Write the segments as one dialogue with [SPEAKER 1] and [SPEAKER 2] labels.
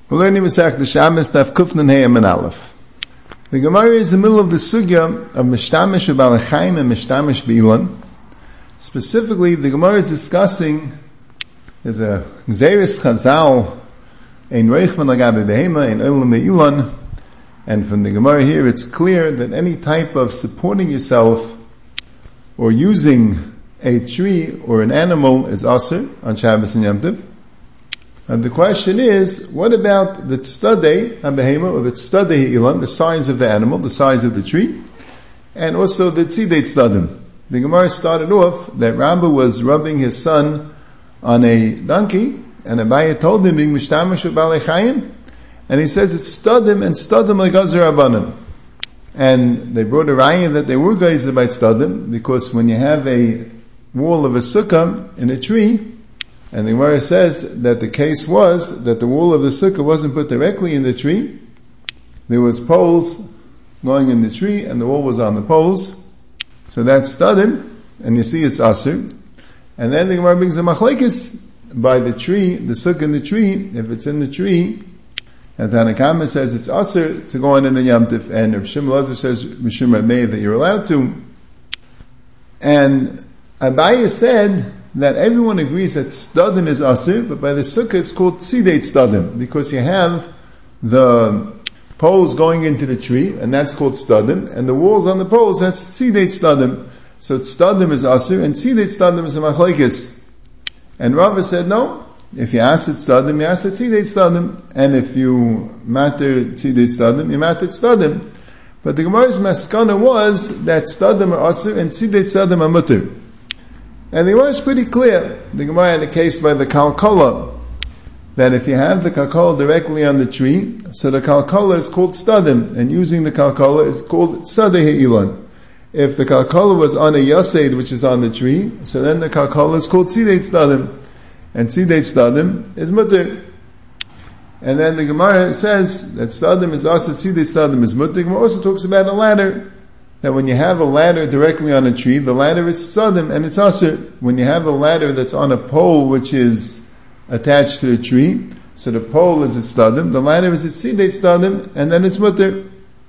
[SPEAKER 1] We're learning Masech the Shabbos Daf Kufnan Hey Amin Aleph. The Gemara is in the middle of the sugya of Mishtamish B'Balachayim and Mishtamish B'ilan. Specifically, the Gemara is discussing, there's a Gzeris Chazal, Ein Reichman Lagabe Behema, Ein Olam Be'ilan, and from the Gemara here it's clear that any type of supporting yourself or using a tree or an animal is asr on Shabbos and Yom Tov. And the question is, what about the tzadei ha-behema, or the tzadei ha-ilan, the size of the animal, the size of the tree, and also the tzidei tzadim. The Gemara started off that Rabba was rubbing his son on a donkey, and Abaye told him, being mishtamish b'alei chayim, and he says it's stadim, and stadim like Gazer Rabbanan. And they brought a raya that they were geyser by stadim, because when you have a wall of a sukkah in a tree, and the Gemara says that the case was that the wall of the sukkah wasn't put directly in the tree. There was poles going in the tree, and the wall was on the poles. So that's studded, and you see it's asr. And then the Gemara brings a machlekes by the tree, the sukkah in the tree. If it's in the tree, and Tanakama says it's asr to go on in a Yom Tov, and Rav Shimon Lazar says Mishum Rameh that you're allowed to. And Abaye said that everyone agrees that stadim is asir, but by the sukkah it's called tzidei stadim, because you have the poles going into the tree, and that's called stadim, and the walls on the poles, that's tzidei stadim. So stadim is asir, and tzidei stadim is a machlekes. And Rava said no, if you ask it stadim, you ask it tzidei stadim, and if you matter tzidei stadim, you matter stadim. But the Gemara's maskana was that stadim are asir, and tzidei stadim are mutter. And the Gemara is pretty clear. The Gemara had a case by the kalkala, that if you have the kalkala directly on the tree, so the kalkala is called stadim, and using the kalkala is called tzadei ha'ilan. If the kalkala was on a yaseid, which is on the tree, so then the kalkala is called tzidei stadim, and tzidei stadim is mutter. And then the Gemara says that stadim is asa, tzidei stadim is mutter. The Gemara also talks about a ladder, that when you have a ladder directly on a tree, the ladder is sadim and it's asr. When you have a ladder that's on a pole which is attached to a tree, so the pole is a stadim, the ladder is a tzidei stadim, and then it's mutter.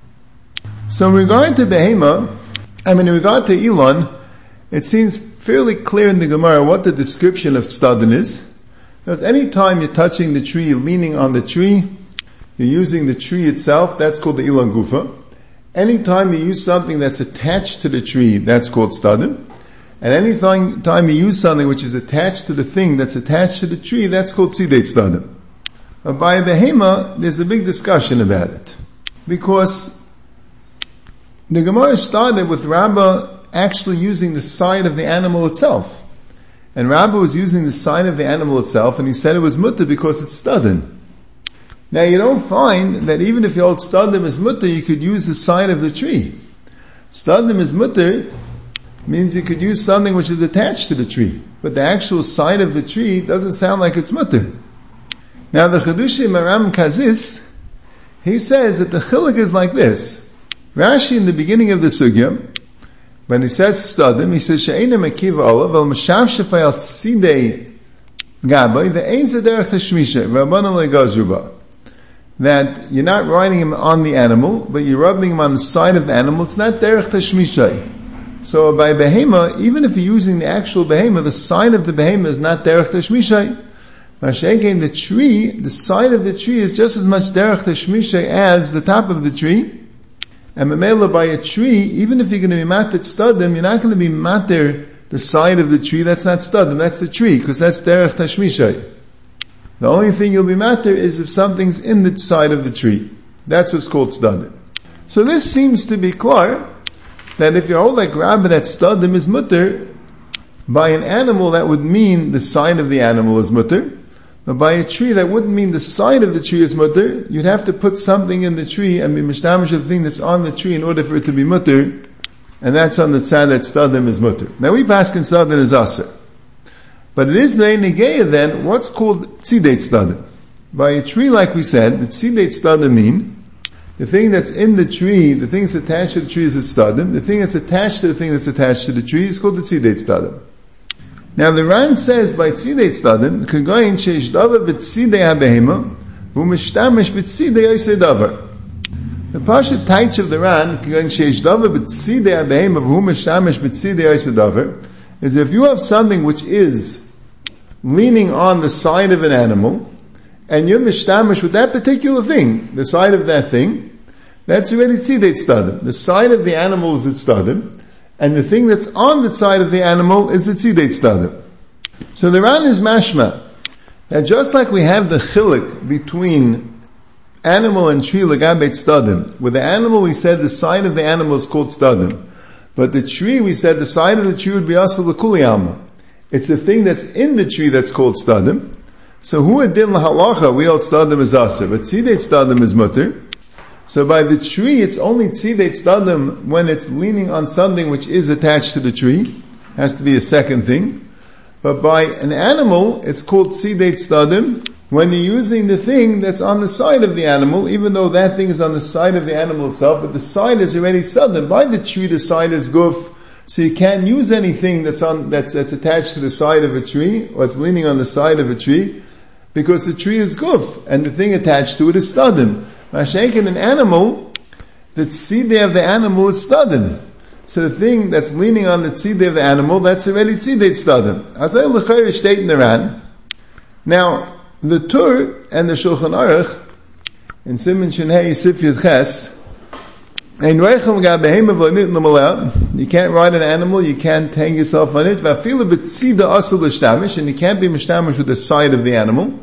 [SPEAKER 1] So in regard to behema, in regard to ilan, it seems fairly clear in the Gemara what the description of stadim is. Because any time you're touching the tree, you're leaning on the tree, you're using the tree itself, that's called the ilan gufa. Anytime you use something that's attached to the tree, that's called stadim. And any time you use something which is attached to the thing that's attached to the tree, that's called tzidei stadim. But by behema, there's a big discussion about it. Because the Gemara started with Rabbah actually using the side of the animal itself. And Rabbah was using the side of the animal itself, and he said it was mutter because it's stadim. Now you don't find that even if you hold stadim is mutter, you could use the side of the tree. Stadim is mutter means you could use something which is attached to the tree, but the actual side of the tree doesn't sound like it's mutter. Now the Chedushi Maram Kazis, he says that the chiluk is like this. Rashi in the beginning of the sugya, when he says stadim, he says she'ena mekiva olav al mashav shefay al tzidei gabay ve'ein zederech tashmisha v'abanan le'gazruba. That you're not riding him on the animal, but you're rubbing him on the side of the animal. It's not derech tashmishay. So by behema, even if you're using the actual behema, the side of the behema is not derech tashmishay. Mashenkein, the tree, the side of the tree is just as much derech tashmishay as the top of the tree. And memela, by a tree, even if you're going to be matir stadim, you're not going to be matir the side of the tree. That's not stadim, that's the tree, because that's derech tashmishay. The only thing you'll be matter is if something's in the side of the tree. That's what's called stadim. So this seems to be clear, that if you hold like Rabbah that stadim is mutter, by an animal that would mean the side of the animal is mutter, but by a tree that wouldn't mean the side of the tree is mutter, you'd have to put something in the tree and be mishtamish the thing that's on the tree in order for it to be mutter, and that's on the tzad that stadim is mutter. Now we pass in stadim is asr. But it is the negeya then, what's called tzidei stadim. By a tree, like we said, the tzidei stadim mean, the thing that's in the tree, the thing that's attached to the tree is a stadim, the thing that's attached to the thing that's attached to the tree is called the tzidei stadim. Now the Ran says by tzidei stadim, k'goyin sheish davar b'tzidei ha-behema, v'umeshtamish b'tzidei oisei davar. The Pasha Taich of the Ran, is if you have something which is leaning on the side of an animal, and you're mishtamish with that particular thing, the side of that thing, that's already tzidei tzdadim. The side of the animal is its tzdadim, and the thing that's on the side of the animal is the tzidei tzdadim. So the Ran is mashma, that just like we have the chilik between animal and tree legabe tzdadim. With the animal we said the side of the animal is called tzdadim. But the tree we said the side of the tree would be asal l'kuli alma. It's the thing that's in the tree that's called tzdadim. So hu adin lahalacha we hold tzdadim is asir, but tzidei tzdadim is mutter. So by the tree it's only tzidei tzdadim when it's leaning on something which is attached to the tree. Has to be a second thing. But by an animal it's called tzidei tzdadim when you're using the thing that's on the side of the animal, even though that thing is on the side of the animal itself, but the side is already tzdadim. By the tree, the side is guf, so you can't use anything that's attached to the side of a tree, or it's leaning on the side of a tree, because the tree is guf, and the thing attached to it is tzdadim. Mashenk in an animal, the tzidei of the animal is tzdadim. So the thing that's leaning on the tzidei of the animal, that's already tzidei tzdadim. Azay l'chayr state in the Ran. Now, the Tur and the Shulchan Aruch in Siman Shinhei Sif Yud Ches, you can't ride an animal, you can't hang yourself on it, and you can't be mishtamish with the side of the animal.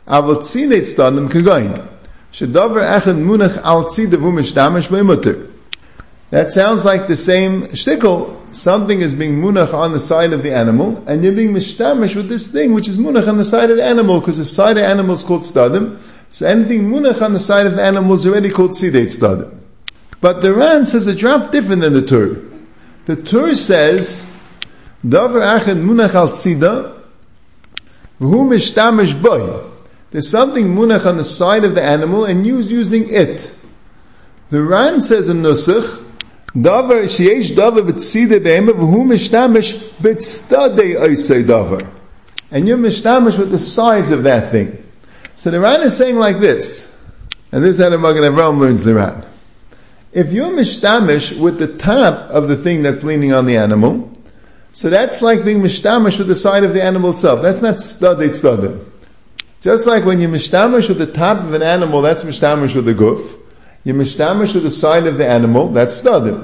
[SPEAKER 1] That sounds like the same shtickle. Something is being munach on the side of the animal, and you're being mishtamish with this thing which is munach on the side of the animal, because the side of the animal is called tzdadim. So anything munach on the side of the animal is already called tzidei tzdadim. But the Ran says a drop different than the Tur. The Tur says, davar achad munach al tzida, v'hu mishtamish boy. There's something munach on the side of the animal, and you're using it. The Ran says in Nusach, davar sheyesh davar b'tzidei be'ema v'hu mishtamish b'tzadei oisei davar. And you're mishtamish with the sides of that thing. So the Ran is saying like this, and this is how the Magen Avraham learns the Ran. If you're mishtamish with the top of the thing that's leaning on the animal, so that's like being mishtamish with the side of the animal itself. That's not tzadei. Just like when you're mishtamish with the top of an animal, that's mishtamish with the guf. You're mishtamish with the side of the animal, that's tzdadim.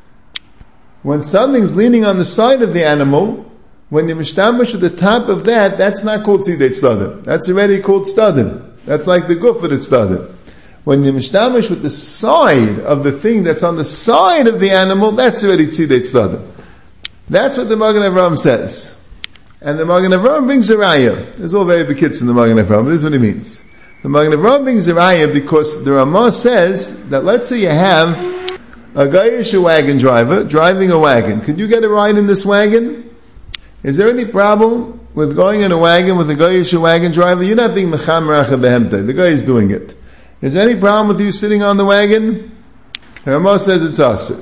[SPEAKER 1] When something's leaning on the side of the animal, when you're mishtamish with the top of that, that's not called tzidei tzdadim. That's already called tzdadim. That's like the guf, but it's tzdadim. When you're mishtamish with the side of the thing that's on the side of the animal, that's already tzidei tzdadim. That's what the Magen Avraham says. And the Magen Avraham brings a raya. There's all very big kids in the Magen Avraham, but this is what he means. The Magen Avraham brings a raya because the Ramah says that let's say you have a Gayish wagon driver driving a wagon. Could you get a ride in this wagon? Is there any problem with going in a wagon with a Gayish wagon driver? You're not being mechamer acha behemte. The guy is doing it. Is there any problem with you sitting on the wagon? The Ramah says it's asur.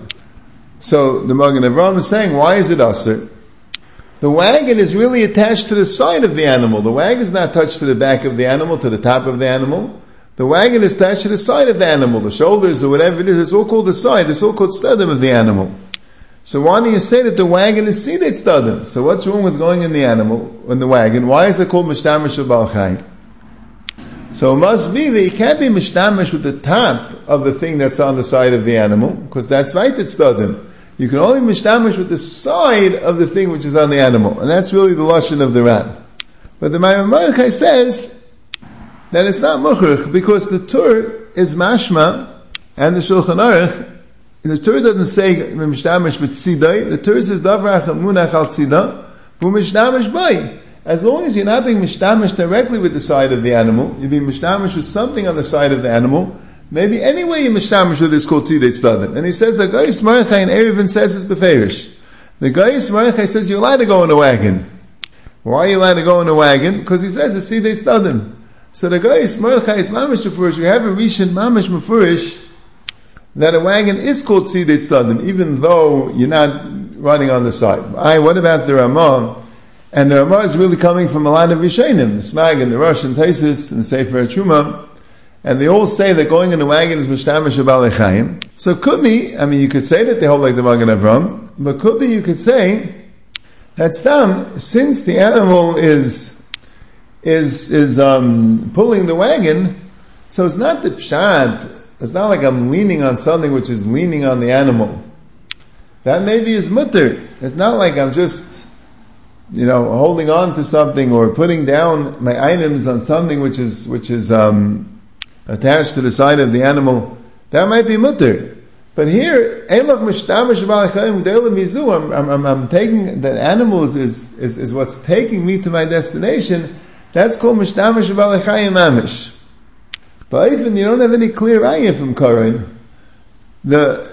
[SPEAKER 1] So the Magen Avraham is saying, why is it asur? The wagon is really attached to the side of the animal. The wagon is not attached to the back of the animal, to the top of the animal. The wagon is attached to the side of the animal, the shoulders or whatever it is. It's all called the side. It's all called tzdadim of the animal. So why do you say that the wagon is tzidei tzdadim? So what's wrong with going in the wagon? Why is it called mishtamish b'al chayim? So it must be that you can't be mishtamish with the top of the thing that's on the side of the animal, because that's right, it's tzdadim. You can only mishtamish with the side of the thing which is on the animal. And that's really the lashon of the Ran. But the Maimon Mordechai says that it's not mukhrich, because the Tur is mashma, and the Shulchan Aruch, the Tur doesn't say mishtamish b'tzidai, the Tur says davar munach al tzidah, v'mishtamish bay. As long as you're not being mishtamish directly with the side of the animal, you're being mishtamish with something on the side of the animal, maybe any way you're mishtamish with this called tzidei tzdadim. And he says, the Gayis Mordechai in Eruvin says it's beferish. The Gayis Mordechai says you're allowed to go in a wagon. Why are you allowed to go in a wagon? Because he says it's tzidei tzdadim. So the Gayis Mordechai is mamish mefurish. We have a rishon mamish mefurish that a wagon is called tzidei tzdadim, even though you're not running on the side. What about the Ramah? And the Ramah is really coming from a lot of Rishonim, the Smag and the Rosh and Taisus and the Sefer HaTruma. and they all say that going in a wagon is mishtamish b'alei chayim. So it could be, you could say that they hold like the Magen Avram, but could be you could say that stam, since the animal is pulling the wagon, so it's not the pshat. It's not like I'm leaning on something which is leaning on the animal. That maybe is mutter. It's not like I'm just, holding on to something or putting down my items on something which is attached to the side of the animal. That might be mutter. But here, I'm taking the animal is what's taking me to my destination. That's called mishtamish b'alei mamish. But even you don't have any clear ayah from Karin. The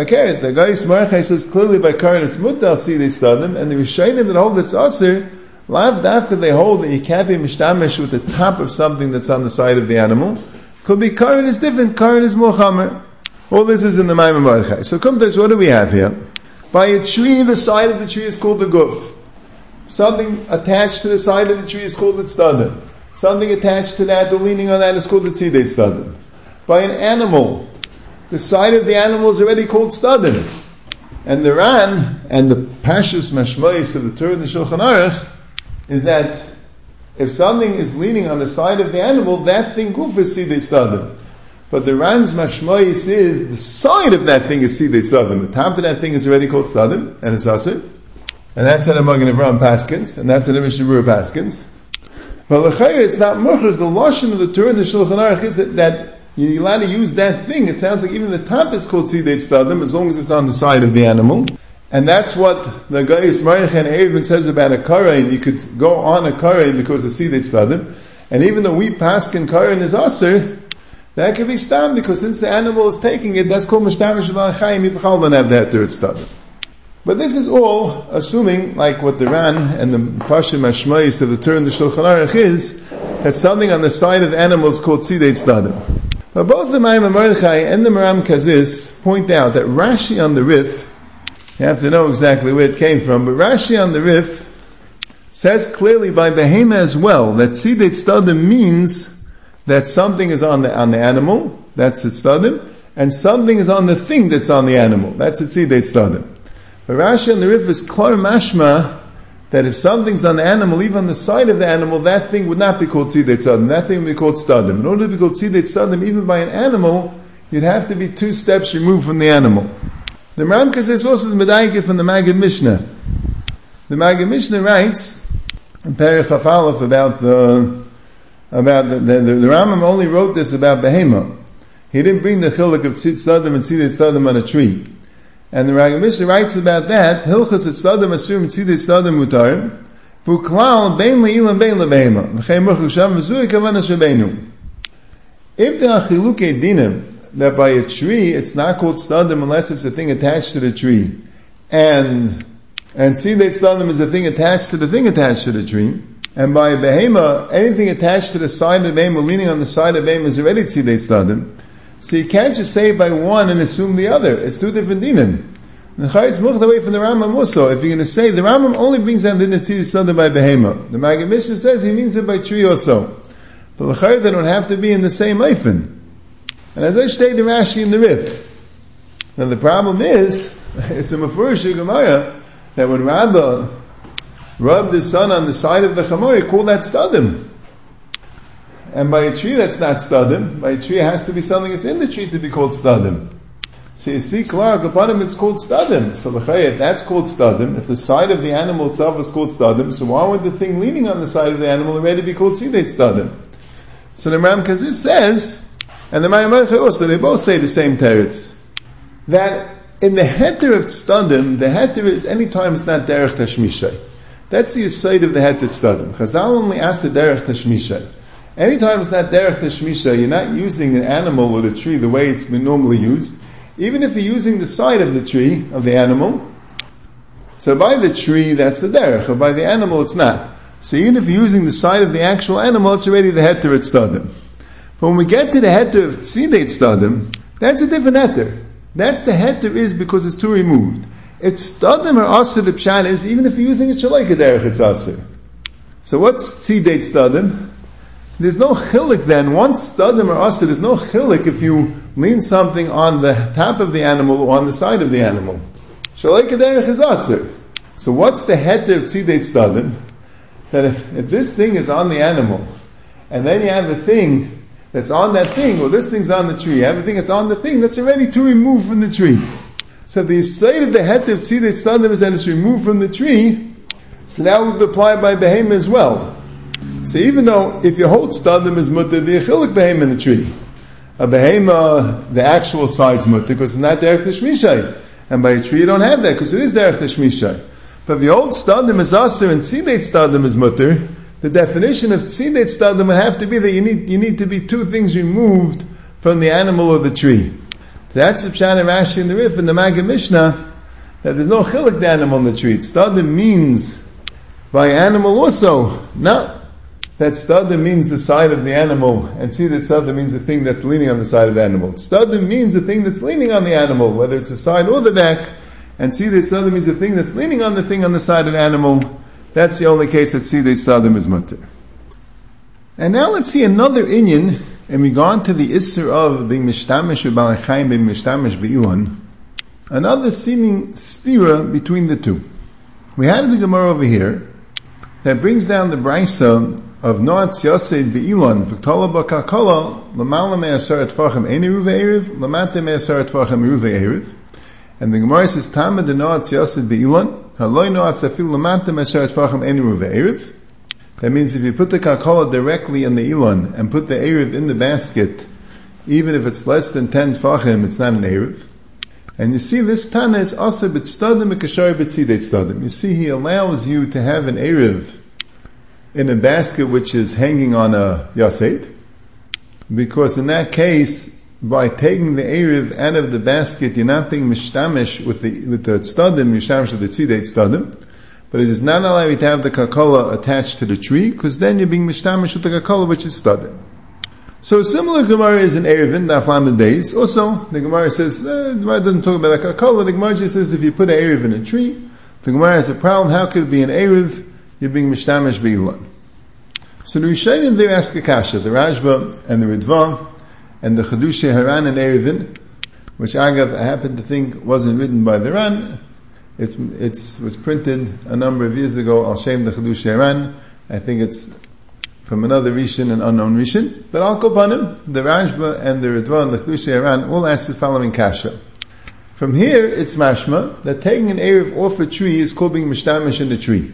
[SPEAKER 1] guy Smarchai says clearly by Karin it's mutter sidei stadim, and the Rishonim that hold it's asur, lav dafka they hold that you can't be mishtamish with the top of something that's on the side of the animal. Could be Karin is different, Karin is more chamer. All this is in the Maimon Baruchai. So come to us, what do we have here? By a tree, the side of the tree is called the guf. Something attached to the side of the tree is called the tzdadim. Something attached to that or leaning on that is called the tzidei tzdadim. By an animal, the side of the animal is already called tzdadim. And the Ran and the Pashus Mashmois of the Torah and the Shulchan Aruch is that if something is leaning on the side of the animal, that thing guf is tzidei tzdadim. But the Ran's Mashmois is the side of that thing is tzidei tzdadim. The top of that thing is already called tzdadim, and it's asur. And that's how the Magen Avram paskins, and that's how the Mishnah Berurah paskins. But l'chayr, it's not murchus. The lashon of the Torah and the Shulchan Aruch is that you're allowed to use that thing. It sounds like even the top is called tzidei tzdadim, as long as it's on the side of the animal. And that's what the Gayis Marich and Erevin says about a karain. You could go on a karain because of tzidei tzdadim. And even though we paskin karain is asur, that could be stam, because since the animal is taking it, that's called mishtamish b'alei chayim, you don't have that third tzdadim. But this is all assuming, like what the Ran and the Pashim Mashmois of the Torah and the Shulchan Aruch is, that something on the side of the animal is called tzidei tzdadim. But both the Maimon Mordechai and the Maram Kazis point out that Rashi on the Rif, you have to know exactly where it came from, but Rashi on the Rif says clearly by Behema as well, that tzidei tzdadim means that something is on the animal, that's the tzdadim, and something is on the thing that's on the animal, that's the tzidei tzdadim. But Rashi on the Rif is klar mashma that if something's on the animal, even on the side of the animal, that thing would not be called tzidei tzdadim. That thing would be called tzdadim. In order to be called tzidei tzdadim, even by an animal, you'd have to be 2 steps removed from the animal. The Maram Kazis also is medayik from the Maggid Mishnah. The Maggid Mishnah writes in Perich Chaf Aleph about the Rambam only wrote this about Behema. He didn't bring the chiluk of tzdadim and tzidei tzdadim on a tree. And the Maggid Mishnah writes about that, Hilchas tzdadim assume tzidei tzdadim mutar, v'uklal bein le'ilam bein lebehema, v'chein ruchu sham v'zuri kavana shabenu. If there are chilukei dinim, that by a tree, it's not called tzdadim unless it's a thing attached to the tree, and tzidei tzdadim is a thing attached to the thing attached to the tree, and by a behema, anything attached to the side of the behema, leaning on the side of the behema is already tzidei tzdadim. So you can't just say it by one and assume the other. It's 2 different dinim. The Charetz moved away from the Rambam also. If you're going to say, the Rambam only brings down the din of tzidei tzdadim by behema. The Maggid Mishnah says he means it by tree also. But the Charetz, they don't have to be in the same eifin. And as I stated in Rashi in the Rif, now the problem is, it's a mafurish Gemara, that when Rabbah rubbed his son on the side of the chamor, he called that tzdadim. And by a tree that's not tzdadim, by a tree it has to be something that's in the tree to be called tzdadim. So you see, Clark, upon him it's called tzdadim. So if that's called tzdadim, if the side of the animal itself is called tzdadim, so why would the thing leaning on the side of the animal already be called tzidei tzdadim? So the Ram Kazis says, and the Maimon also, they both say the same teretz, that in the heter of tzdadim, the heter is anytime it's not derech tashmishay. That's the aside of the heter tzdadim. Chazal only asks the derech tashmishay. Anytime it's not derech tashmisha, you're not using an animal or the tree the way it's been normally used. Even if you're using the side of the tree, of the animal, so by the tree, that's the derech, or by the animal, it's not. So even if you're using the side of the actual animal, it's already the heter at tzdadim. But when we get to the heter of tzidei tzdadim, that's a different heter. That the heter is because it's too removed. It's tzdadim or asir, the pshat is, even if you're using it shalaika derech, it's asir. So what's tzidei tzdadim? there's no chilik then. Once stadim are asr, there's no chilik if you lean something on the top of the animal or on the side of the animal. Shalei kederech is asr. So what's the heter of tzidei stadim? That if this thing is on the animal, and then you have a thing that's on that thing, or this thing's on the tree, you have a thing that's on the thing that's already to remove from the tree. So if the side of the heter of tzidei stadim is that it's removed from the tree, so that would apply by behema as well. So even though if you hold stadim is mutter, the chilik behema in the tree. A behema, the actual side's mutter, because it's not derech tashmishai. And by a tree you don't have that, because it is derech tashmishai. But if you hold stadim is aser and tzidei stadim is mutter, the definition of tzidei stadim would have to be that you need to be two things removed from the animal or the tree. So that's the Pshat and Rashi in the Rif in the Maggid Mishnah, that there's no chilik the animal in the tree. Stadim means by animal also, not that stadim means the side of the animal, and tzidei stadim means the thing that's leaning on the side of the animal. Stadim means the thing that's leaning on the animal, whether it's the side or the back, and tzidei stadim means the thing that's leaning on the thing on the side of the animal. That's the only case that tzidei stadim is mutter. And now let's see another inyan, and we go on to the isser of being mishtamish or balachayim being mishtamish be'ilan. Another seeming stira between the two. We had the Gemara over here that brings down the brisa of Noatz Yosef be'ilan v'ktola b'kalkola l'mala me'asar etfachim eni ruvei erev l'mate me'asar etfachim ruvei erev. And the Gemara says Tamad the Noatz Yosef be'ilan haloi Noatz afil l'mate me'asar etfachim eni ruvei erev. That means if you put the kalkola directly in the ilan and put the erev in the basket, even if it's less than 10 tfachim, it's not an erev. And you see this Tana is also b'tstadim v'kashari b'tzidei tstadim. You see he allows you to have an erev in a basket which is hanging on a yaset, because in that case, by taking the erev out of the basket, you're not being mishtamish with the tstadim, mishtamish with the tzidei tstadim, but it is not allowed you to have the kalkola attached to the tree, because then you're being mishtamish with the kalkola which is stadim. So a similar Gemara is in Erevin, Daf Lamed Beis. Also, the Gemara says, the Gemara doesn't talk about the kalkola, the Gemara just says if you put an erev in a tree, the Gemara has a problem, how could it be an erev? You're being mishtamish be'ilan. So the Rishonim there ask a kasha, the Rashba and the Ritva and the Chedushay Haran and Erevin, which Agav I happen to think wasn't written by the Ran. It was printed a number of years ago, Al Shem the Chedushay Haran. I think it's from another Rishon, an unknown Rishon. But Al Kopanim, the Rashba and the Ritva and the Chedushay Haran all ask the following kasha. From here, it's mashma that taking an erev off a tree is called being mishtamish in the tree.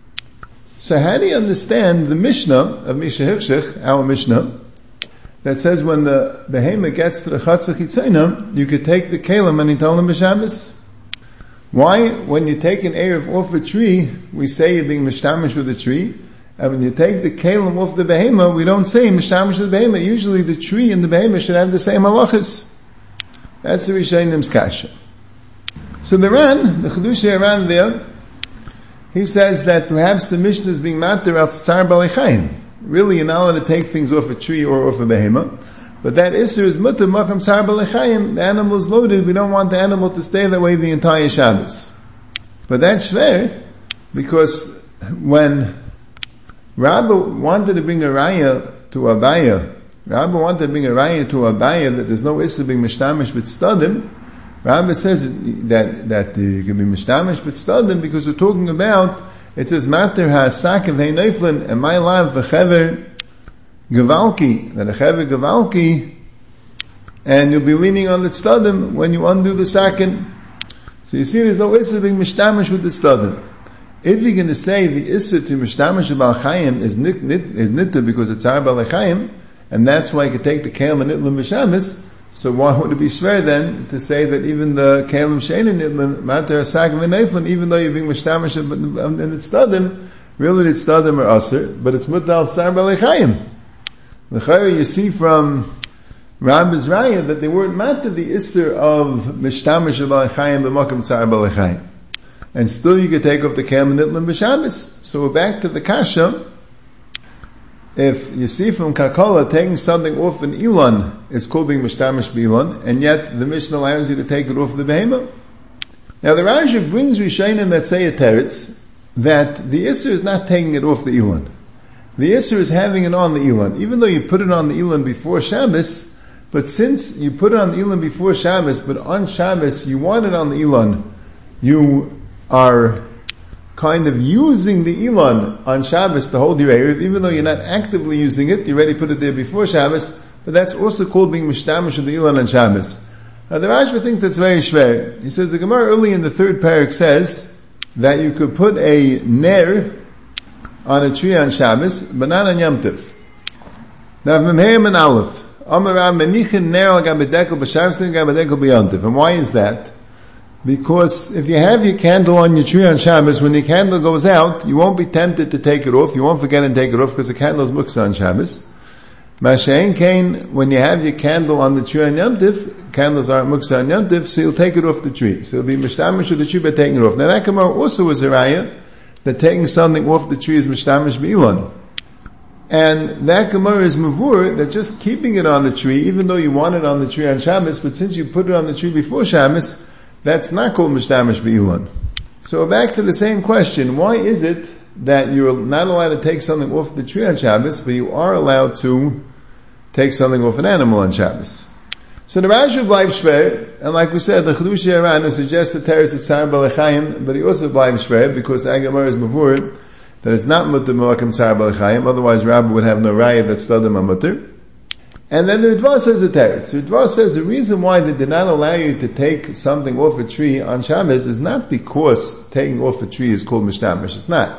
[SPEAKER 1] So how do you understand the Mishnah of Misha Hirshich, our Mishnah, that says when the behema gets to the chatzah chitzayna, you could take the kelim and itolim b'Shabbos? Why, when you take an erev off a tree, we say you're being mishtamish with the tree, and when you take the kelim off the behema, we don't say mishtamish with the behema. Usually the tree and the behema should have the same halachas. That's the Rishonim's kasha. So the Ran, the Chedushay Ran there, he says that perhaps the Mishnah is being matter al tzar balei. Really, you're not allowed to take things off a tree or off a behema. But that isser is mutter makam tzar balei. The animal is loaded. We don't want the animal to stay that way the entire Shabbos. But that's shver, because when Rabbi wanted to bring a raya to Abaya, that there's no isser being mishtamish with stadim, Rabbi says that you can be mishtamish with stadim because we're talking about, it says mater ha'asakim hey neiflin and my lav v'chever gevalki, that a chever gevalki, and you'll be leaning on the stadim when you undo the sakin. So you see there's no isser being mishtamish with the stadim. If you're going to say the isser to mishtamish of balchayim is nitta because it's our balchayim, and that's why you can take the kelim and nitlim b'Shabbos, so why would it be shver then to say that even the kelim shein and nitlim matter asakim v'neiflin, even though you're being mishtamish in the stadim, really the stadim are aser, but it's mutal sar balchayim. The chayre you see from Rabbi's raya that they weren't matter the isser of mishtamish of balchayim b'makam tzar balchayim. And still you can take off the kelim and nitlim b'Shabbos. So we're back to the kasha. If you see from kalkola taking something off an ilan, it's called being mishtamish b'ilan, and yet the Mishnah allows you to take it off the behema. Now the Rashi brings Rishonim that say a teretz that the isser is not taking it off the ilan. the Isser is having it on the Ilan. Even though you put it on the Ilan before Shabbos, but since you put it on the Ilan before Shabbos, but on Shabbos you want it on the Ilan, you are kind of using the Ilan on Shabbos to hold your Erev, even though you're not actively using it, you already put it there before Shabbos, but that's also called being Mishtamish of the Ilan on Shabbos. Now the Rashba thinks that's very shver. He says the Gemara early in the third parak says that you could put a ner on a tree on Shabbos, but not on Yom Tov. Now Memheim and Aleph. And why is that? Because if you have your candle on your tree on Shabbos, when the candle goes out, you won't be tempted to take it off. You won't forget and take it off because the candle is muksa on Shabbos. Masha'en Kain, when you have your candle on the tree on Yom Tov, candles aren't muksa on Yom Tov, so you'll take it off the tree. So it'll be mishtamish of the tree by taking it off. Now that Gemara also was a raya that taking something off the tree is mishtamish b'ilan. And that Gemara is mavur, that just keeping it on the tree, even though you want it on the tree on Shabbos, but since you put it on the tree before Shabbos, that's not called mishtamish b'ilan. So back to the same question, why is it that you're not allowed to take something off the tree on Shabbos, but you are allowed to take something off an animal on Shabbos? So the Rashi bleibt shver, and like we said, the Chedushi Aranu suggests that teres is Tzar Balechayim, but he also bleibt shver, because Agamar is mavur, that it's not mutter Moakim Tzar Balechayim, otherwise Rabbi would have no raya that Stadim mutter. And then the Ritva says a teretz. The Ritva says the reason why they did not allow you to take something off a tree on Shabbos is not because taking off a tree is called mishtamish. It's not.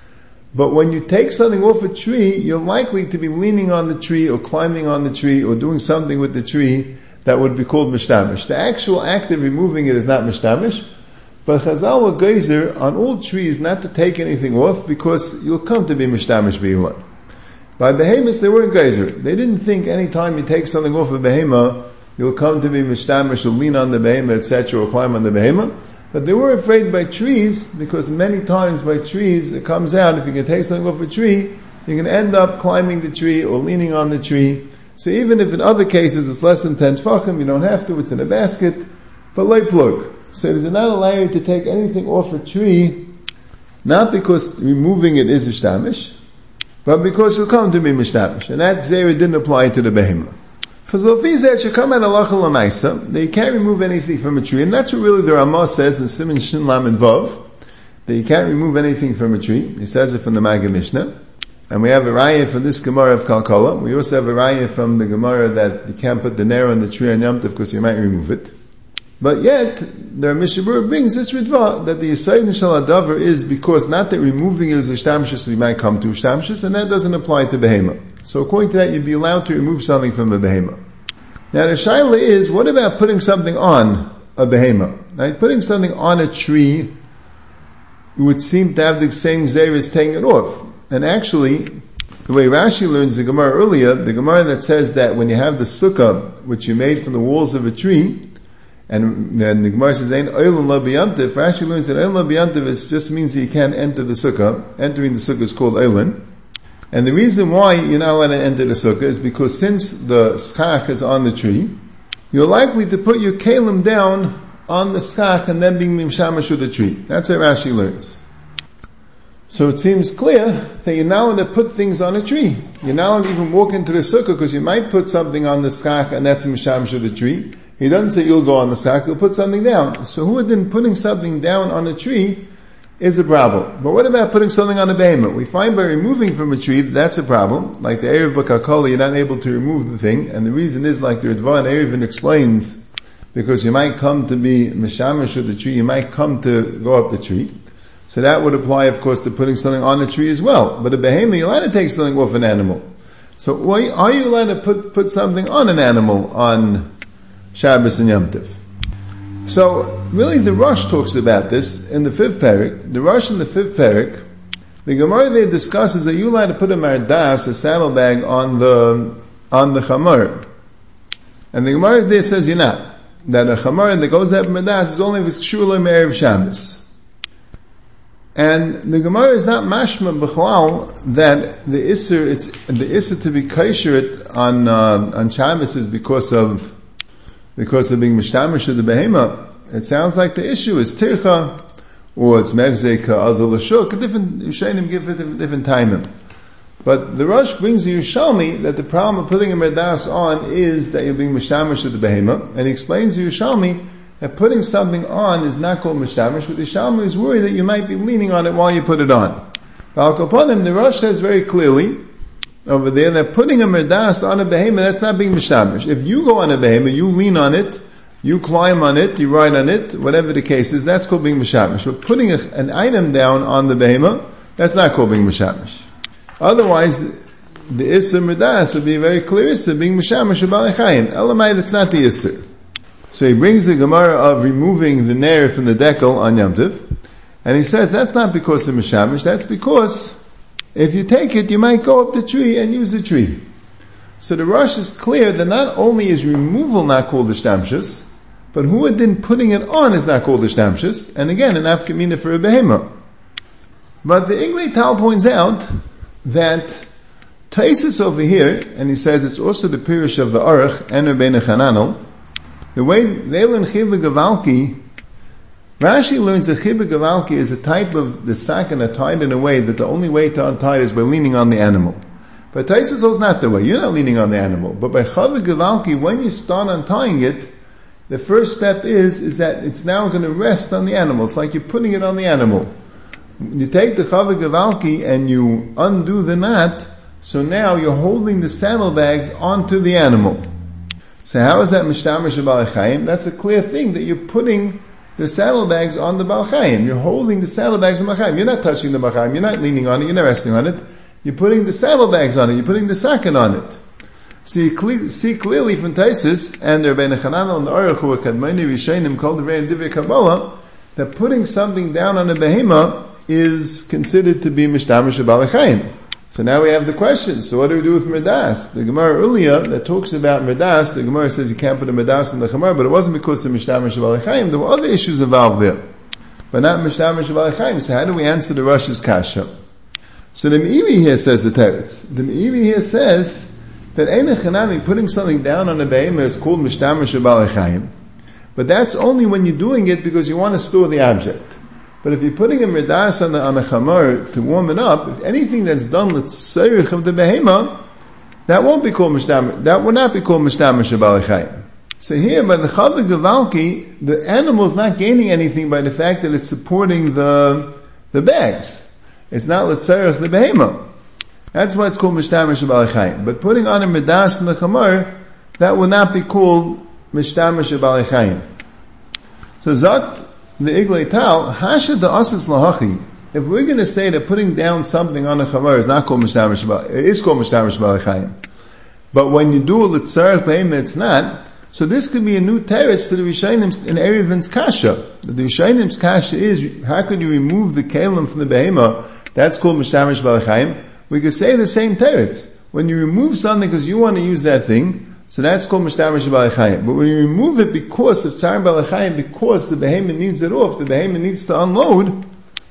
[SPEAKER 1] But when you take something off a tree, you're likely to be leaning on the tree or climbing on the tree or doing something with the tree that would be called mishtamish. The actual act of removing it is not mishtamish, but Chazal were geyser on all trees not to take anything off because you'll come to be mishtamish b'ilan. By behemoths, they weren't geyser. They didn't think any time you take something off a behemoth, you'll come to be mishtamish or lean on the behemoth, etc., or climb on the behemoth. But they were afraid by trees, because many times by trees, it comes out, if you can take something off a tree, you can end up climbing the tree or leaning on the tree. So even if in other cases it's less than 10 tefachim, you don't have to, it's in a basket, but like plug. So they did not allow you to take anything off a tree, not because removing it is mishtamish, but because it'll come to be mishtamish. And that zera didn't apply to the behemoth. Chazal should come at halacha l'maisa, that you can't remove anything from a tree, and that's what really the Ramah says in Siman Shin Lam and Vav, that you can't remove anything from a tree. He says it from the Maggid Mishnah. And we have a raya for this Gemara of Kalkala. We also have a raya from the Gemara that you can't put the ner on the tree on Yom Tov because you might remove it. But yet, the Mishabur brings this ritva that the Yisayid Nishal Adavar is because not that removing it is a shtamshus, we might come to a shtamshus, and that doesn't apply to behema. So according to that, you'd be allowed to remove something from a behema. Now the shaila is, what about putting something on a behema? Right? Putting something on a tree would seem to have the same zera as taking it off. And actually, the way Rashi learns the Gemara earlier, the Gemara that says that when you have the sukkah, which you made from the walls of a tree, and then the Gemara says, "Ein oilun lo b'yantiv." Rashi learns that oilun lo b'yantiv just means that you can't enter the sukkah. Entering the sukkah is called oilun. And the reason why you're not allowed to enter the sukkah is because since the schach is on the tree, you're likely to put your kalim down on the schach and then being mimshamash with the tree. That's how Rashi learns. So it seems clear that you're not allowed to put things on a tree. You're not allowed to even walk into the sukkah because you might put something on the schach and that's mimshamash with the tree. He doesn't say you'll go on the schach, you'll put something down. So who then putting something down on a tree is a problem. But what about putting something on a behemoth? We find by removing from a tree, that's a problem. Like the Erev B'Kakala, you're not able to remove the thing. And the reason is, like the Ritva Erevin explains, because you might come to be mishamish with the tree, you might come to go up the tree. So that would apply, of course, to putting something on a tree as well. But a behemoth, you're allowed to take something off an animal. So why are you allowed to put something on an animal on Shabbos and Yom Tov? So, really the Rosh talks about this in the 5th parak. The Rosh in the 5th parak, the Gemara there discusses that you're allowed to put a mardas, a saddlebag, on the chamar. And the Gemara there says you're not. That a chamar that goes up mardas is only if it's kshur me'erev Shabbos. And the Gemara is not mashma b'chalal that the isser to be kosher on Shabbos is because of being mishtamish of the behemoth. It sounds like the issue is tircha, or it's mevzeka azal ashuk. Different Yishayim give it different timing. But the Rosh brings a Yerushalmi that the problem of putting a merdas on is that you're being mishamish with the behema, and he explains to Yerushalmi that putting something on is not called mishamish, but the Yerushalmi is worried that you might be leaning on it while you put it on. Al Kapanim, the Rosh says very clearly over there that putting a merdas on a behema, that's not being mishamish. If you go on a behema, you lean on it, you climb on it, you ride on it, whatever the case is, that's called being mishamish. But putting an item down on the behema, that's not called being mishamish. Otherwise, the Isser Merdas would be very clear Isser, being Mishamish Ba'alei Chayim. Elamite, it's not the Isser. So he brings the Gemara of removing the Ner from the decal on Yom Tov, and he says that's not because of Mishamish, that's because if you take it, you might go up the tree and use the tree. So the Rosh is clear that not only is removal not called the Shtamshus, but who had been putting it on is not called the Shtamshus, and again, an Afkamina for a Behema. But the Iglei Tal points out that Taisus over here, and he says it's also the Pirush of the Aruch and Rabbeinu Chananel, the way they learn Chibur Gavalki, Rashi learns that Chibur Gavalki is a type of the sakana tied in a way that the only way to untie it is by leaning on the animal. But Taisus holds not the way. You're not leaning on the animal. But by Chibur Gavalki, when you start untying it, the first step is that it's now going to rest on the animal. It's like you're putting it on the animal. You take the Chibur Gavalki and you undo the knot, so now you're holding the saddlebags onto the animal. So how is that Mishtamish Ba'alei Chayim? That's a clear thing that you're putting the saddlebags on the Ba'al Chayim. You're holding the saddlebags on the Ba'al Chayim. You're not touching the Ba'al Chayim. You're not leaning on it. You're not resting on it. You're putting the saddlebags on it. You're putting the sakin on it. So you see clearly from Taisus and the Rabbeinu Chananel and the Aruch who are Kadmoni Rishonim called the Rein Divrei Kabbalah that putting something down on a behema is considered to be Mishtamish Ba'alei Chayim. So now we have the question. So what do we do with Merdas? The Gemara earlier that talks about Merdas, the Gemara says you can't put a Merdas in the Chamar, but it wasn't because of Mishtamish Ba'alei Chayim. There were other issues involved there, but not Mishtamish Ba'alei Chayim. So how do we answer the Rosh's kasha? So the Meiri here says the teretz. The Meiri here says that Ein Chanami, putting something down on a behema is called Mishtamish Ba'alei Chayim, but that's only when you're doing it because you want to store the object. But if you're putting a merdas on a chamar to warm it up, if anything that's done l'tzorich of the behema, that won't be called mishtamish. That would not be called mishtamish Ba'alei Chayim. So here, by the Chibur Gavalki, the animal is not gaining anything by the fact that it's supporting the bags. It's not l'tzorich the behema. That's why it's called mishtamish Ba'alei Chayim. But putting on a merdas on the chamar, that would not be called mishtamish Ba'alei Chayim. So Zot the Iglei Tal, Hasha da Asis Lahachi. If we're going to say that putting down something on a chamar is not called Mishtamish Ba'alei, it is called Mishtamish Ba'alei Chayim. But when you do a L'tzarech Behema, it's not. So this could be a new teretz to the Rishonim's in Erevon's kasha. The Rishonim's kasha is, how could you remove the kelim from the Behema? That's called Mishtamish Ba'alei Chayim. We could say the same teretz. When you remove something because you want to use that thing, so that's called Mishtamish Ba'alei Chayim. But when you remove it because of Tzar Ba'alei Chayim, because the behemoth needs it off, the behemoth needs to unload,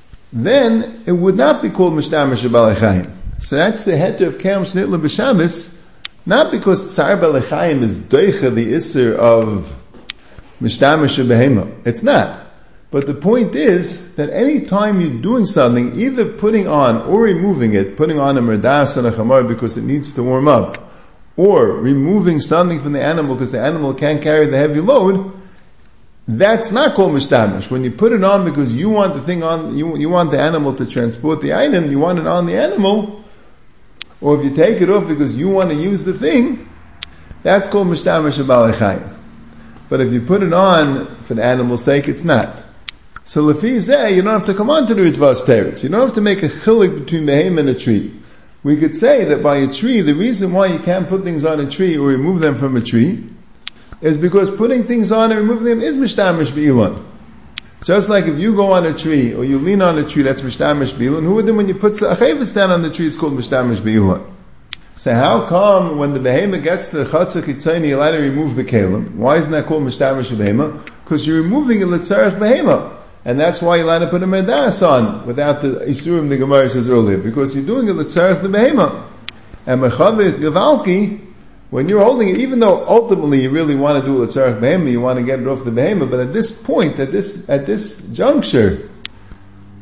[SPEAKER 1] then it would not be called Mishtamish Ba'alei Chayim. So that's the heter of Kelim Shnitla B'Shabbos, not because Tzar Ba'alei Chayim is doicha the Isser of Mishtamish Behemoth. It's not. But the point is that any time you're doing something, either putting on or removing it, putting on a merdas and a chamar because it needs to warm up, or removing something from the animal because the animal can't carry the heavy load, that's not called mishtamish. When you put it on because you want the thing on, you want the animal to transport the item, you want it on the animal, or if you take it off because you want to use the thing, that's called mishtamish Ba'alei Chayim. But if you put it on for the animal's sake, it's not. So lefi zeh, you don't have to come on to the Ritvas teretz. You don't have to make a chilik between behem and a tree. We could say that by a tree, the reason why you can't put things on a tree or remove them from a tree is because putting things on and removing them is mishtamish b'ilon. Just like if you go on a tree or you lean on a tree, that's mishtamish b'ilon. Who would then when you put a chavetz down on the tree, it's called mishtamish b'ilon. So how come when the behemoth gets to the chatzah chitzayni, you're allowed to remove the kelim? Why isn't that called mishtamish behemoth? Because you're removing a l'tzarech behemoth. And that's why you're allowed to put a merdas on without the isurim the Gemara says earlier, because you're doing it l'tzarech the behema. And mechavet gavalki, when you're holding it, even though ultimately you really want to do it l'tzarech behema, you want to get it off the behema, but at this point, at this juncture,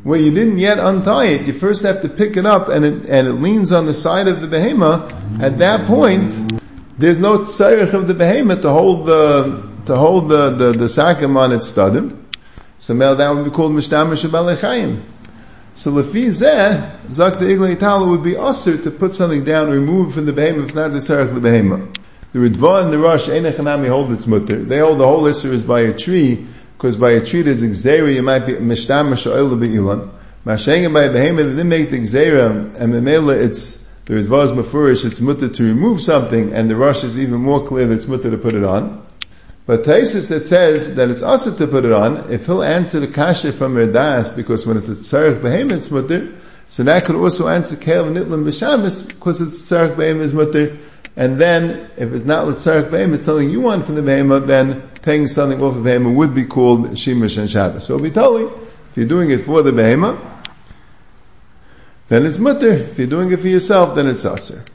[SPEAKER 1] where you didn't yet untie it, you first have to pick it up and it leans on the side of the behema. At that point, there's no tzarech of the behema to hold the sakim on its stadim. So now that would be called mishtamish b'alei chayim. So lefi zeh, zak the Iglei Tala would be usher to put something down, remove from the behema if it's not the tzarech of the behema. The Ritva and the Rosh Einei Chanami hold its mutter. They hold the whole issue is by a tree, because by a tree there's gzeira, you might be mishtamish oil be'ilan. Mashenga by a behema, they didn't make the gzeira, and memela it's the Ritva is mafurish, it's mutter to remove something, and the Rosh is even more clear that it's mutter to put it on. But Taisus that says that it's usher to put it on, if he'll answer the kasha from Redas, because when it's a tzarech behema it's mutter, so that could also answer Kelev Nitlan B'Shabbos, because it's tzarech behema is mutter. And then, if it's not l'tzarech behema, it's something you want from the behema, then taking something off of behema would be called shimush and Shabbos. So it'll be totally, if you're doing it for the behema, then it's mutter. If you're doing it for yourself, then it's aser.